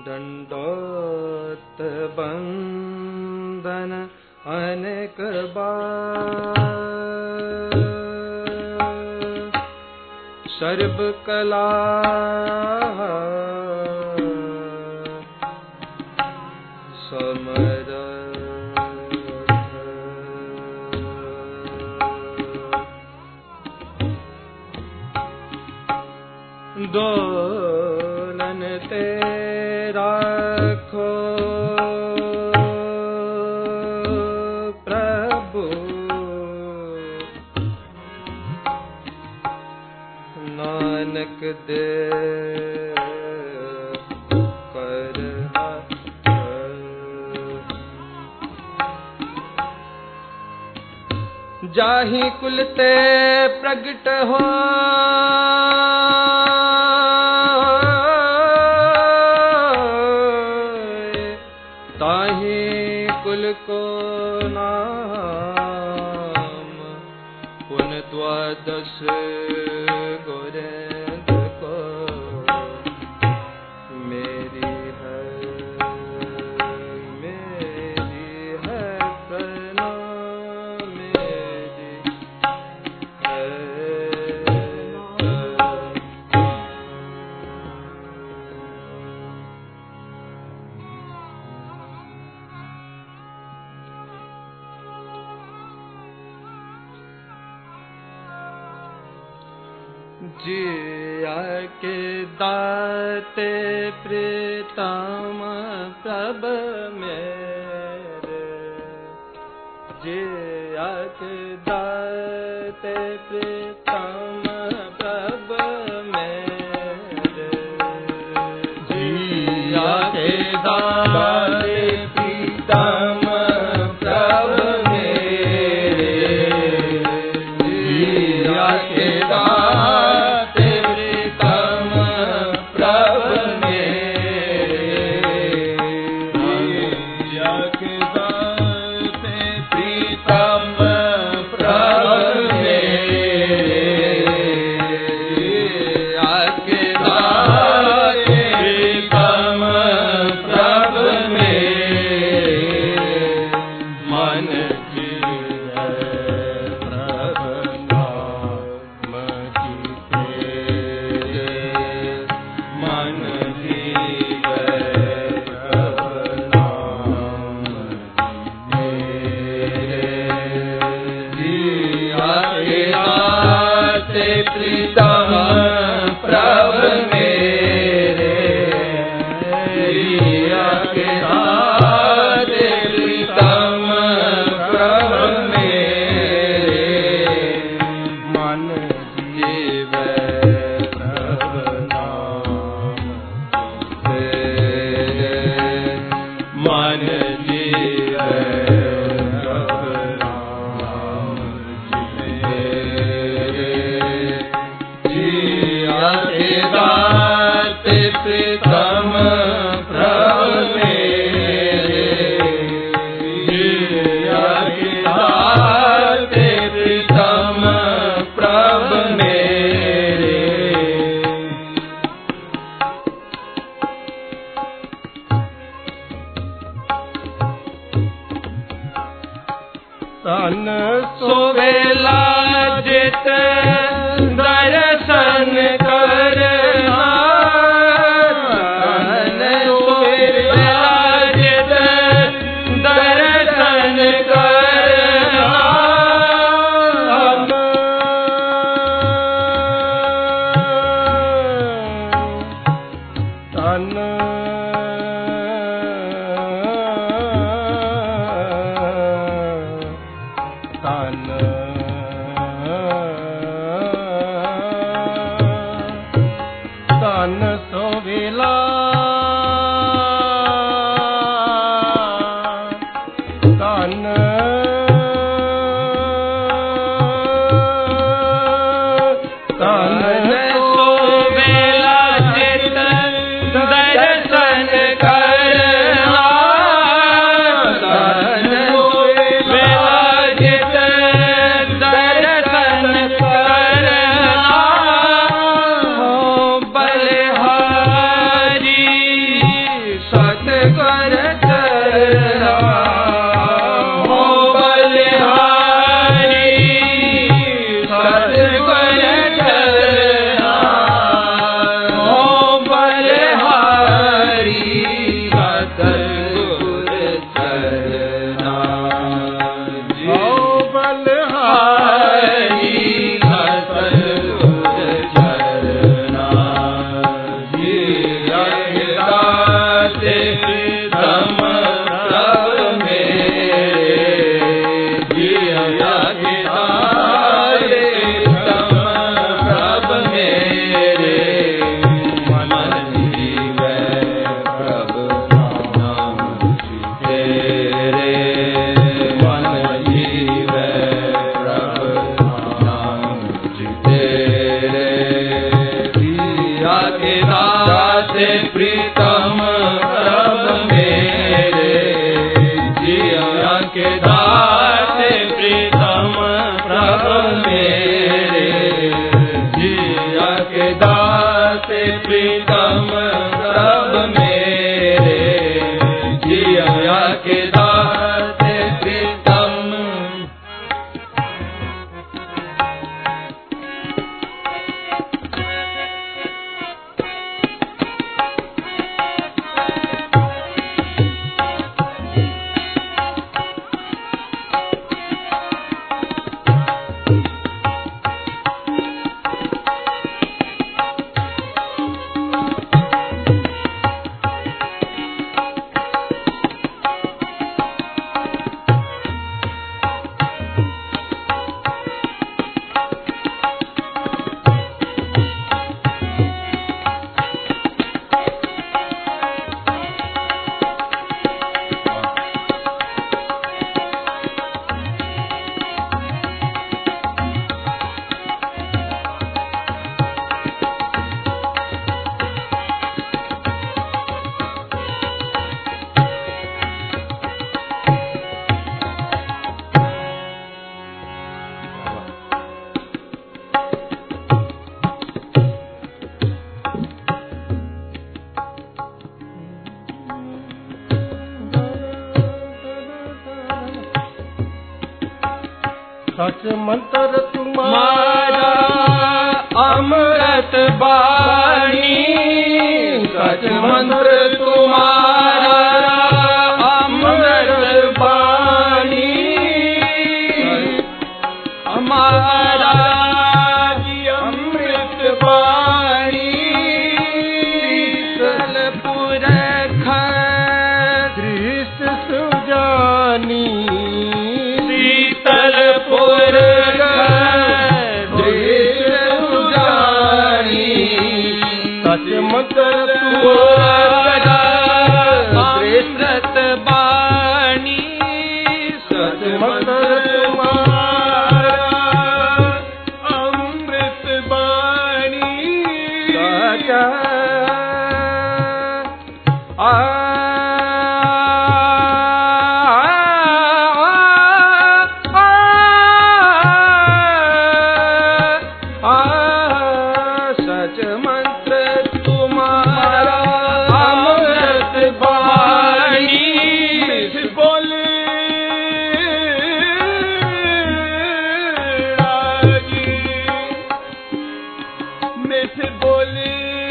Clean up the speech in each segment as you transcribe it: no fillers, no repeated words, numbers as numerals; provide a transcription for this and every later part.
दंडोत बंदन अनेक बार सर्व कला समर्थ दोलन तेरा खो प्रभु नानक दे कर जाहि कुल ते प्रगट हो ताहि कुल को नाम पुन द्वादश गोरेंद को मेरी है प्रणाम मेरी है जिया के दाते प्रीतम प्रभ मेरे जिया के दाते प्रीतम प्रभ मेरे जिया के दाते प्रीतम प्रभ मेरे जिया के सतगुर चरना हो बलिहारी सतगुर चरना हो बलिहारी सतगुर चरना हो बलिहारी सतगुर चरना जी अहिदाते तम सब मेरे जी अहिदाते तम सब मेरे मन जीवे प्रभु नाम तेरे मन जीवे प्रभु नाम तेरे जिया के दाते प्रीतम प्रभु मेरे जिया के दाते प्रीतम प्रभु मेरे जिया के दाते प्रीतम प्रभु मेरे जिया के दाते प्रीतम सच मंत्र तुम्हारा अमृत बाणी सच मंत्र तुम्हारा अमृत बाणी हमारा अमृत बाणी शीतलपुर दृष्ट सुजानी शीतलपुर सच मंत्र तुम्हारा अमृत बाणी सच मंत्र तुम्हारा अमृत बाणी सच मंत्र तुम्हारा अमृत बाणी बोले राजी मिठ बोले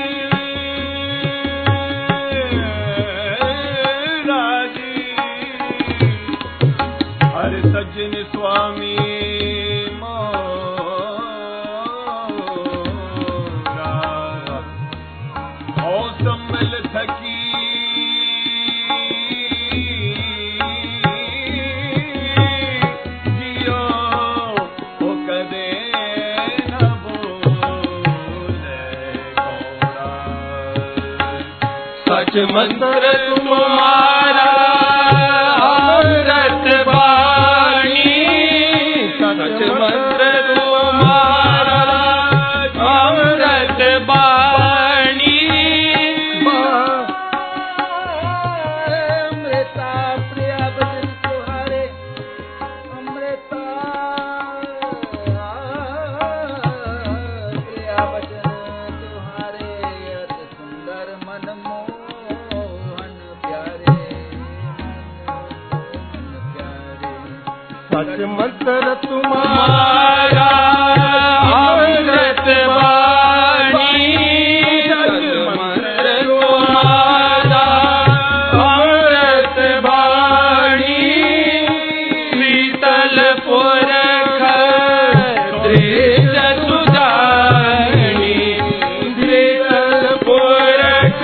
राजी हर सज्जन स्वामी सम्मल थकी जियो वो कदे न बोले गौरा सच मंत्र तुम्हारा अमृत बाणी सच मंत्र तुम्हारा अमृत बाणी प्यारे सच मंत्र तुम्हारा अमृत वाणी, सच मंत्र तुम्हारा अमृत वाणी, शीतल पुरख दृढ़ सुजानी, शीतल पुरख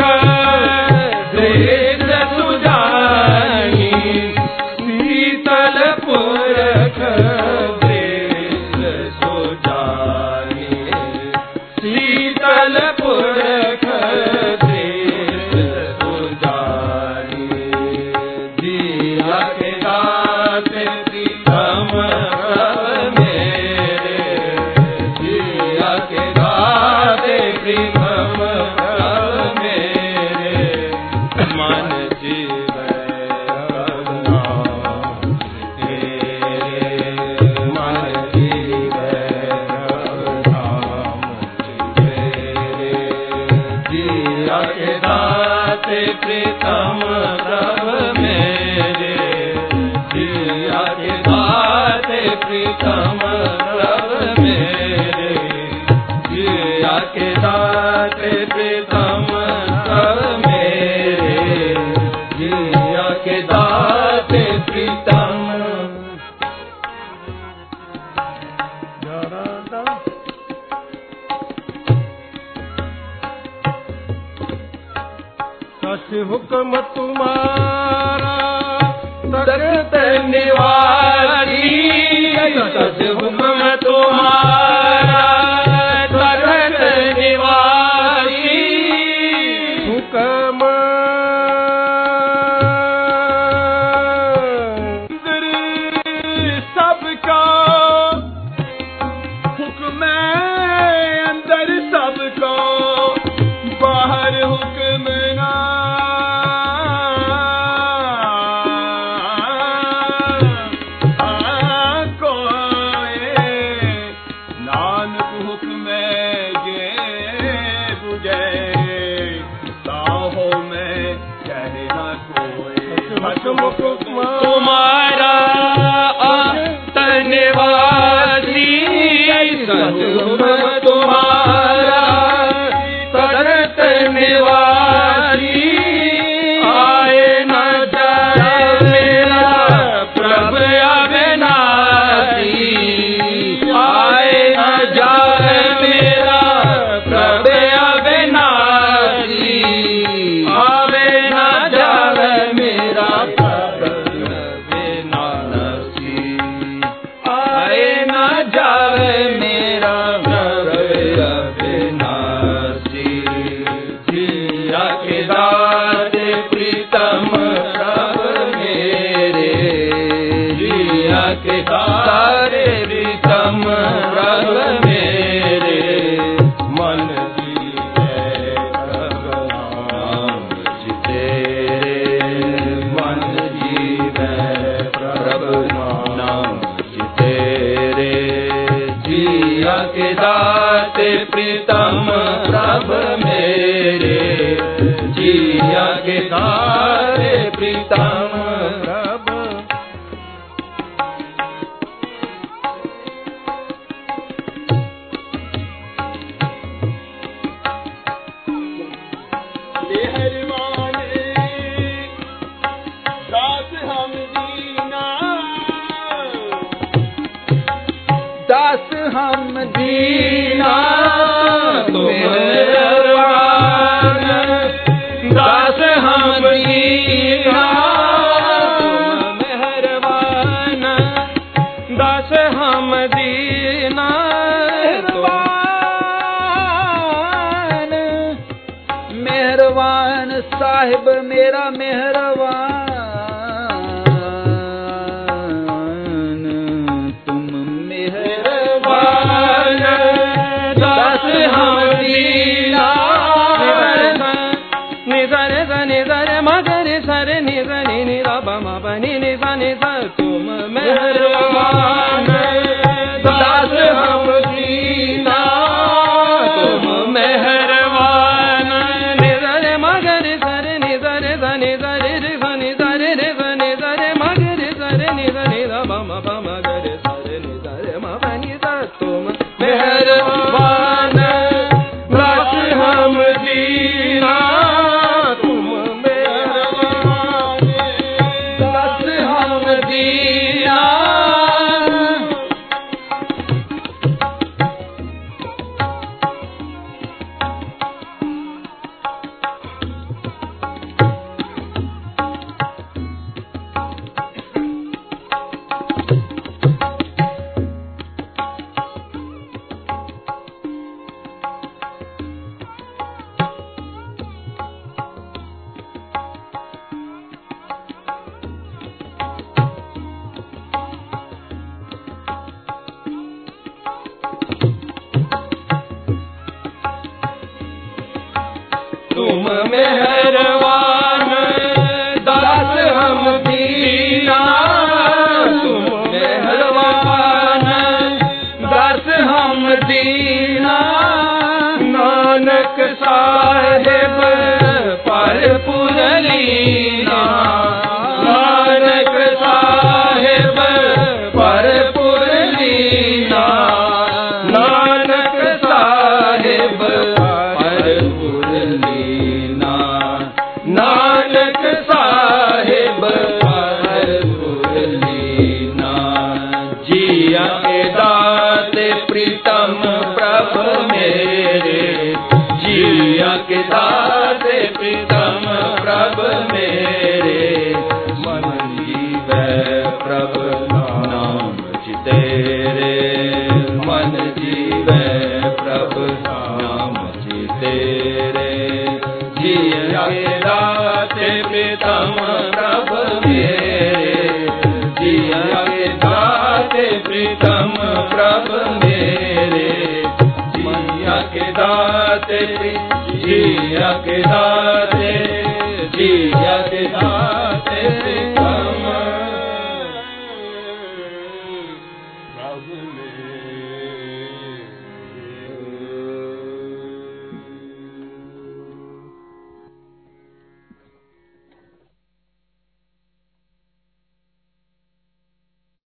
दृढ़ सुजानी, शीतल पुरख दृढ़ सुजानी, शीतल पुरख दृढ़ सुजानी, जिया के दाते प्रीतम प्रभ मेरे, जिया के दाते प्रीतम प्रभ मेरे, मन जीवै प्रभु नाम तेरे, मन जीवै प्रभु नाम तेरे, जिया के दाते प्रीतम प्रभ मेरे, जिया के दाते प्रीतम प्रभ मेरे, जिया के दाते प्रीतम प्रभ मेरे, जिया के दाते प्रीतम। सच हुक्म तुम्हारा सतत निवासी, सच हुक्म तुम्हारा सतत निवासी, हुक्म सबका हुक्म अंदर सबका, बाहर हुक्म ना, नानक हुक्म जे बुझे, साहो में कहना कोई, हुक्म तुम्हारा निवासी, हुक्म तुम्हारा सतत निवासी, आए न जाए मेरा प्रभ अविनाशी, आए न जाए मेरा प्रभ अविनाशी, आवे न जाए मेरा प्रभ अविनाशी, आए न जाए मेरा प्रभ अविनाशी, जिया के दाते प्रीतम प्रभ मेरे, जिया के दाते प्रीतम प्रभ मेरे, मन जीवै प्रभ नाम तेरे, मन जीवै प्रभ नाम तेरे, जिया के दाते प्रीतम प्रभ मेरे, जिया के दाते प्रीतम प्रभ। मेहरबाने दास हम दीना, दास हम दीना, मेहरबान दास हम दीना, मेहरबान दास हम दीना, मेहरबान साहिब मेरा मेहरबान, तुम मेहरबान दास हम दीना, निजर निजर मगर सर निजर निरा बमा बनी निजा निजा, तुम मेहरबान दास हम दीना, तुम मेहरबान, निजर मगर सर निजर निजर निजर निजर निजर मगर सर निजर निरा बमा बमा मेहरबान दास हम दीना, तुम मेहरबान दास हम दीना। नानक साहेब परपुर लीना, नानक साहेब परपुर लीना, नानक साहेब परपुर लीना, नानक साहेब परपुर लीना। जिया के दाते प्रीतम प्रभ मेरे, जिया के दाते प्रीतम प्रभ मेरे। मन जीवै प्रभ नाम तेरे, मन जीवै प्रभ नाम तेरे। जिया के दाते प्रीतम प्रभ मेरे, जिया के दाते प्रीतम प्रभ मेरे। जिया के दाते, जिया के दाते, जिया के दाते।